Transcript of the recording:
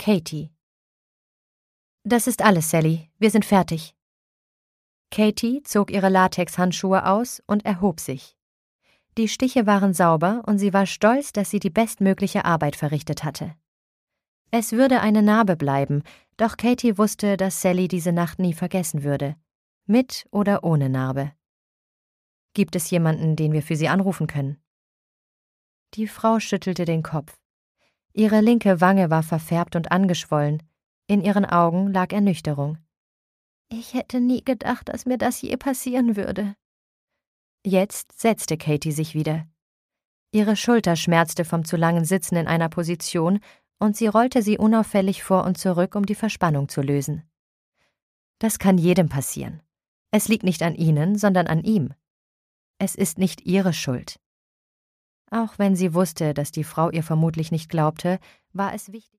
Katie. »Das ist alles, Sally. Wir sind fertig.« Katie zog ihre Latexhandschuhe aus und erhob sich. Die Stiche waren sauber und sie war stolz, dass sie die bestmögliche Arbeit verrichtet hatte. Es würde eine Narbe bleiben, doch Katie wusste, dass Sally diese Nacht nie vergessen würde. Mit oder ohne Narbe. »Gibt es jemanden, den wir für Sie anrufen können?« Die Frau schüttelte den Kopf. Ihre linke Wange war verfärbt und angeschwollen. In ihren Augen lag Ernüchterung. »Ich hätte nie gedacht, dass mir das je passieren würde.« Jetzt setzte Katie sich wieder. Ihre Schulter schmerzte vom zu langen Sitzen in einer Position und sie rollte sie unauffällig vor und zurück, um die Verspannung zu lösen. Das kann jedem passieren. Es liegt nicht an Ihnen, sondern an ihm. Es ist nicht Ihre Schuld. Auch wenn sie wusste, dass die Frau ihr vermutlich nicht glaubte, war es wichtig.